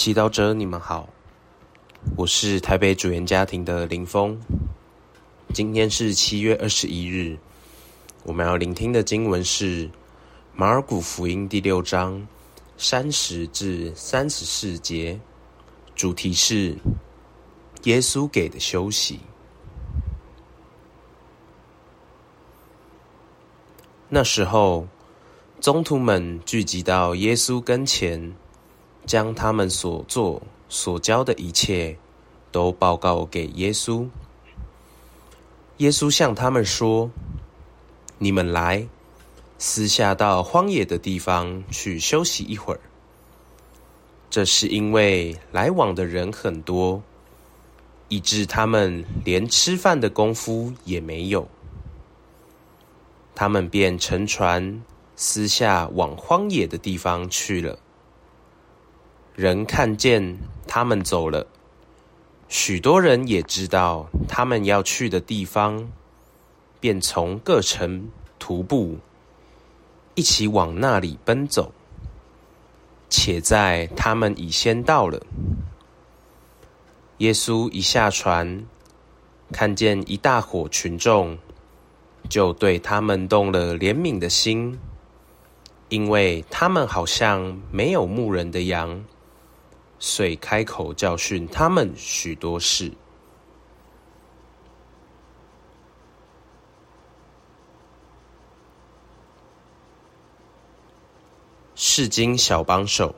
祈祷者，你们好，我是台北主言家庭的林峰。今天是7月21日，我们要聆听的经文是马尔谷福音第6章30至34节，主题是耶稣给的休息。那时候，宗徒们聚集到耶稣跟前，将他们所做所教的一切都报告给耶稣。耶稣向他们说：你们来，私下到荒野的地方去休息一会儿。这是因为来往的人很多，以致他们连吃饭的功夫也没有。他们便乘船私下往荒野的地方去了。人看见他们走了，许多人也知道他们要去的地方，便从各城徒步，一起往那里奔走。且在他们已先到了，耶稣一下船，看见一大伙群众，就对他们动了怜悯的心，因为他们好像没有牧人的羊，遂开口教训他们许多事。释经小帮手，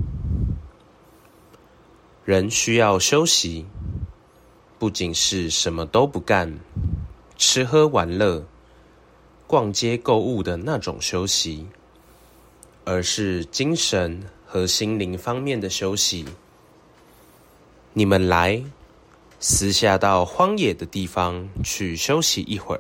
人需要休息，不仅是什么都不干，吃喝玩乐，逛街购物的那种休息，而是精神和心灵方面的休息。你们来，私下到荒野的地方去休息一会儿。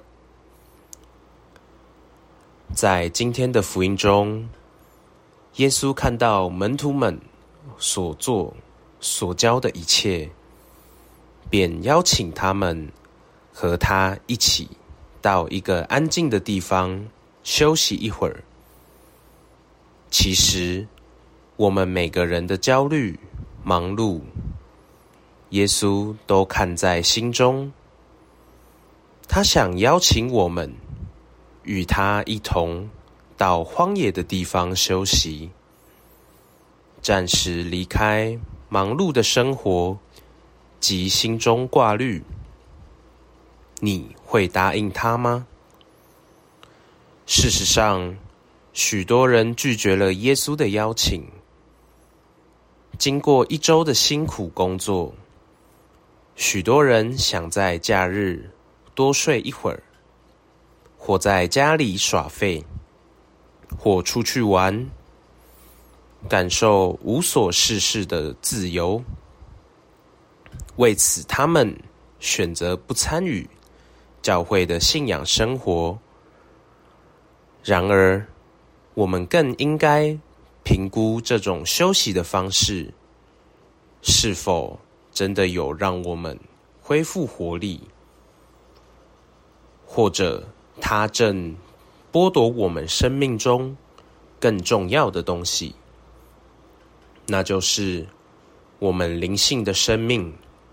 在今天的福音中，耶稣看到门徒们所做所教的一切，便邀请他们和他一起到一个安静的地方休息一会儿。其实我们每个人的焦虑、忙碌，耶稣都看在心中。他想邀请我们与他一同到荒野的地方休息，暂时离开忙碌的生活及心中挂虑。你会答应他吗？事实上，许多人拒绝了耶稣的邀请。经过1周的辛苦工作，许多人想在假日多睡一会儿，或在家里耍废，或出去玩，感受无所事事的自由。为此，他们选择不参与教会的信仰生活。然而，我们更应该评估这种休息的方式，是否真的有让我们恢复活力，或者它正剥夺我们生命中更重要的东西，那就是我们灵性的生命。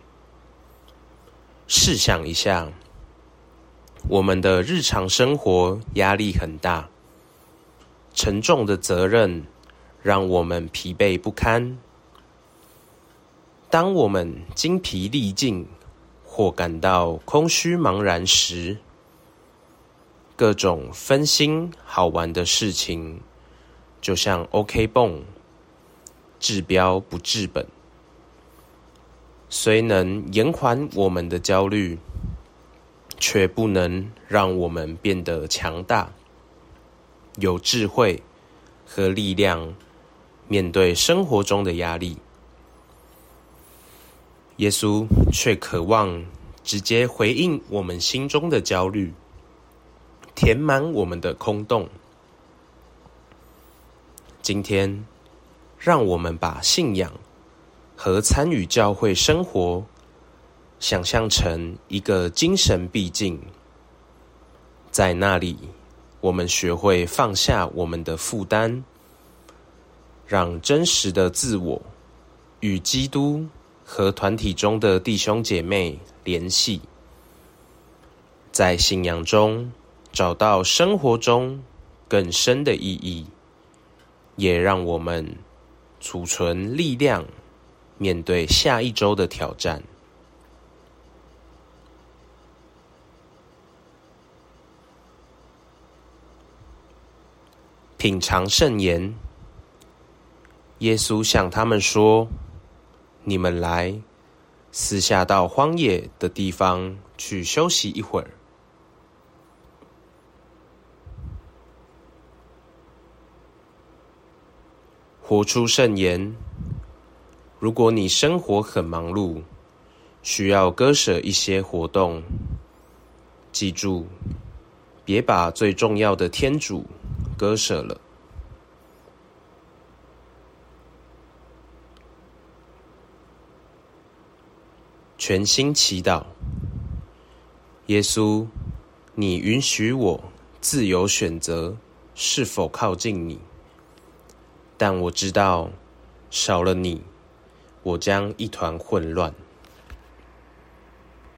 试想一下，我们的日常生活压力很大，沉重的责任让我们疲惫不堪。当我们精疲力尽或感到空虚茫然时，各种分心好玩的事情就像 OK 泵，治标不治本。虽能延缓我们的焦虑，却不能让我们变得强大，有智慧和力量面对生活中的压力。耶稣却渴望直接回应我们心中的焦虑，填满我们的空洞。今天，让我们把信仰和参与教会生活想象成一个精神必经，在那里，我们学会放下我们的负担，让真实的自我与基督和团体中的弟兄姐妹联系，在信仰中找到生活中更深的意义，也让我们储存力量，面对下一周的挑战。品尝圣言，耶稣向他们说：“你们来，私下到荒野的地方去休息一会儿。”活出圣言。如果你生活很忙碌，需要割舍一些活动，记住，别把最重要的天主割舍了。全心祈祷，耶稣，你允许我自由选择是否靠近你，但我知道少了你，我将一团混乱。